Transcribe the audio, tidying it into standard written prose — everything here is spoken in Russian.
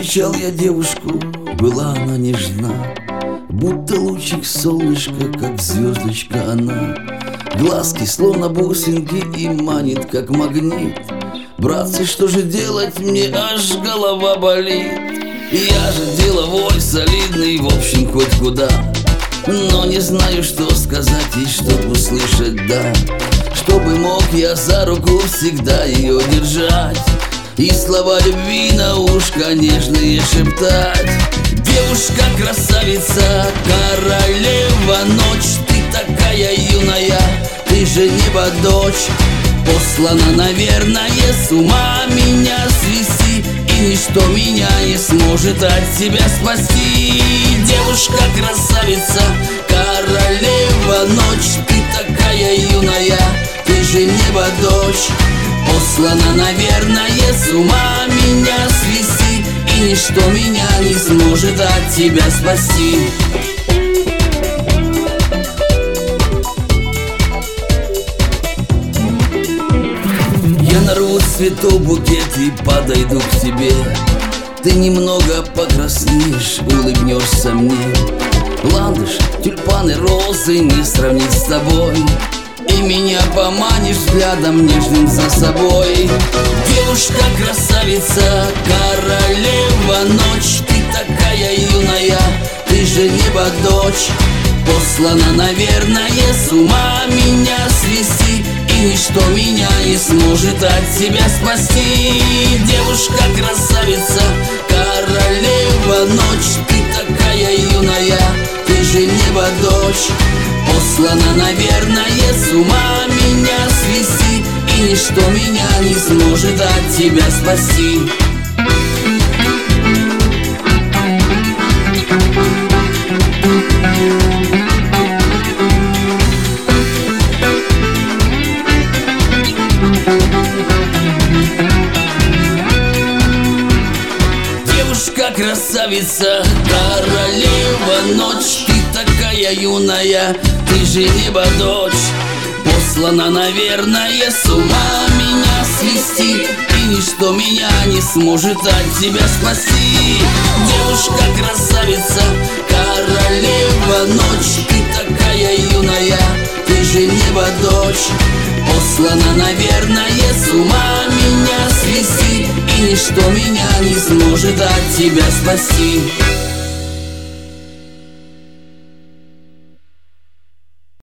Встречал я девушку, была она нежна, будто лучик солнышка, как звездочка она. Глазки словно бусинки и манит, как магнит. Братцы, что же делать мне, аж голова болит. Я же деловой, солидный, в общем, хоть куда, но не знаю, что сказать и чтоб услышать «да». Чтобы мог я за руку всегда ее держать и слова любви на ушко нежные шептать. Девушка, красавица, королева ночь, ты такая юная, ты же небо дочь. Послана, наверное, с ума меня свести, и ничто меня не сможет от тебя спасти. Девушка, красавица, королева ночь, ты такая юная, ты же небо дочь. Послана, наверное, с ума меня свести, и ничто меня не сможет от тебя спасти. Я нарву цветов букет и подойду к тебе. Ты немного покраснеешь, улыбнешься мне. Ландыш, тюльпаны, розы не сравнить с тобой, и меня поманишь взглядом нежным за собой. Девушка, красавица, королева ночь, ты такая юная, ты же небо дочь. Послана, наверное, с ума меня свести, и ничто меня не сможет от тебя спасти. Девушка, красавица, королева ночь, ты такая юная, ты же небо дочь. Послана, наверное, с ума меня свести, и ничто меня не сможет от тебя спасти. Девушка, красавица, королева ночь, ты такая юная, ты же небо дочь. Послана, наверное, с ума меня свести, и ничто меня не сможет от тебя спасти. Девушка, красавица, королева ночь, ты такая юная, ты же небо дочь. Послана, наверное, с ума меня свести, и ничто меня не сможет от тебя спасти.